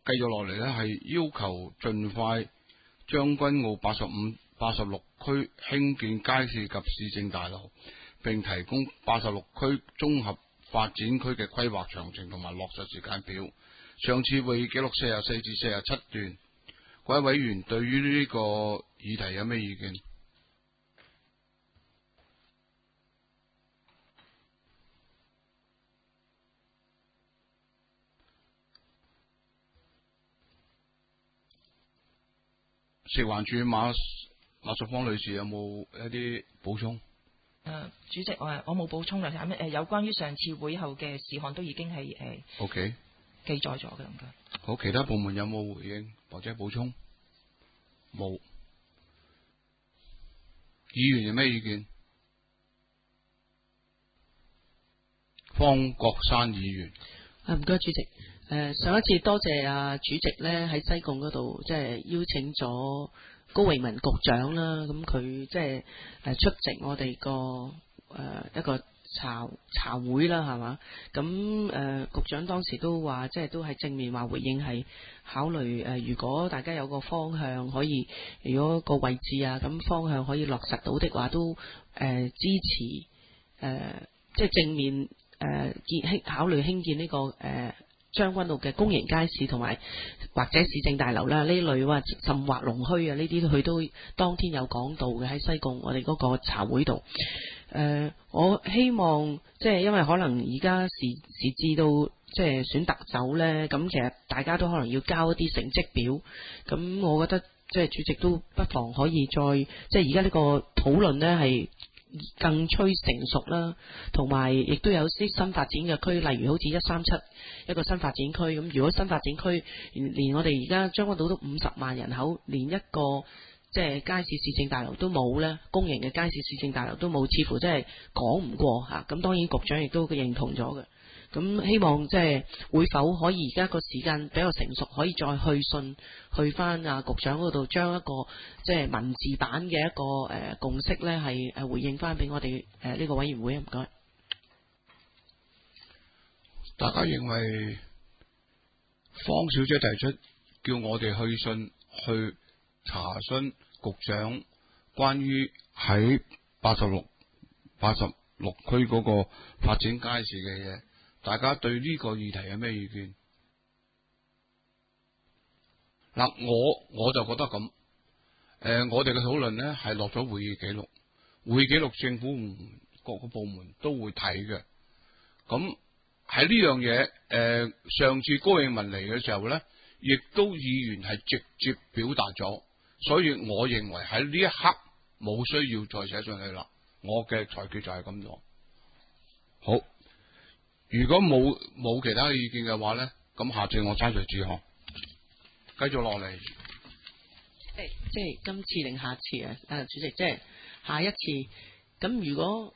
繼續落嚟咧，係要求盡快將軍澳85、86區興建街市及市政大樓，並提供86區綜合發展區嘅規劃詳情同埋落實時間表。上次會議記錄44至47段，各位委員對於呢個議題有咩意見？食環署馬淑芳女士有冇一啲補充？ 主席，我冇補充啦。有關於上次會後嘅事項都已經係 OK 記載咗嘅。唔該。 好，其他部門有冇回應或者補充？冇。議員有咩意見？方國珊議員。 唔該，主席。上一次多謝主席咧喺西貢嗰度，即係邀請咗高永文局長啦，咁佢即係出席我哋個一個茶會啦，係嘛？咁局長當時都話，即係都係正面話回應，係考慮如果大家有個方向可以，如果個位置啊咁方向可以落實到的話，都支持即係正面考慮興建呢個將軍澳嘅公營街市同埋或者市政大樓啦，呢類話甚或龍墟啊，呢啲佢都當天有講到嘅，喺西貢我哋嗰個茶會度。我希望即係因為可能而家時至到即係選特首呢，咁其實大家都可能要交一啲成績表，咁我覺得即係主席都不妨可以再即係而家呢個討論呢係更趨成熟啦，同埋亦都有啲新發展嘅區，例如好似137一個新發展區，咁如果新發展區連我哋而家將軍澳都50萬人口，連一個即係街市市政大樓都冇呢，公營嘅街市市政大樓都冇，似乎真係講唔過吓。咁當然局長亦都認同咗嘅。咁希望即係會否可以而家個時間比較成熟，可以再去信去翻局長嗰度，將一個即係文字版嘅一個共識呢，係回應翻俾我哋呢個委員會。唔該。 大家認為方小姐提出叫我哋去信去查詢局長關於喺86區嗰個發展街市嘅嘢，大家對呢個議題有咩意見？嗱，我就覺得咁，我哋嘅討論呢係落咗會議記錄，會議記錄政府各個部門都會睇嘅。咁喺呢樣嘢，上次高永文嚟嘅時候呢，亦都議員係直接表達咗，所以我認為喺呢一刻冇需要再寫上去啦。我嘅裁決就係咁樣。好，如果冇其他嘅意見嘅話呢，咁下次我刪除字項，繼續落嚟。 即係今次定下次啊？主席，即係下一次。咁如果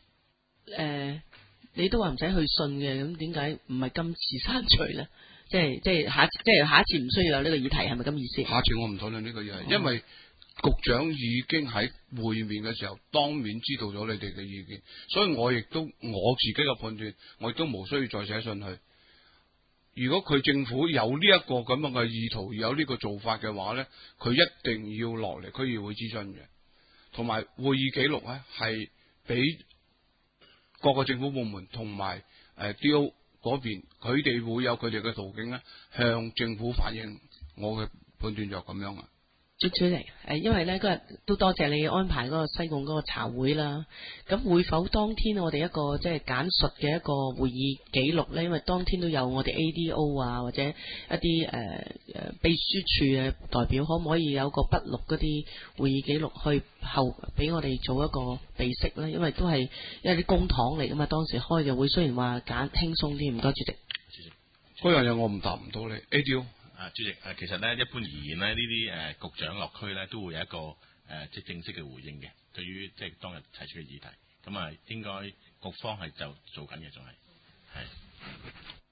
你都話唔使去信嘅，咁點解唔係今次刪除呢？即係下一次唔需要有呢個議題，係咪咁意思？ 下次我唔討論呢個議題，因為局長已經喺會面嘅時候當面知道咗你哋嘅意見，所以我亦都我自己嘅判斷，我亦都無需要再寫信去。如果佢政府有呢一個咁樣嘅意圖，有呢個做法嘅話呢，佢一定要落嚟區議會諮詢嘅，同埋會議記錄呢係俾各個政府部門同埋DO 嗰邊，佢哋會有佢哋嘅途徑呢向政府反映。我嘅判斷就咁樣啊。 主席，因為呢嗰日都多謝你安排嗰個西貢嗰個茶會啦。咁會否當天我哋一個即係簡述嘅一個會議記錄呢？因為當天都有我哋 ADO 啊，或者一啲秘書處嘅代表，可唔可以有個筆錄嗰啲會議記錄去後俾我哋做一個備悉呢？因為都係一啲公帑嚟噶嘛，當時開嘅會雖然話輕鬆啲。唔該，主席。 嗰樣嘢我唔答唔到你 ADO。 主席，其實咧一般而言咧，呢啲局長落區咧都會有一個即係正式嘅回應嘅，對於即係當日提出嘅議題，咁應該局方係就做緊嘅，仲係。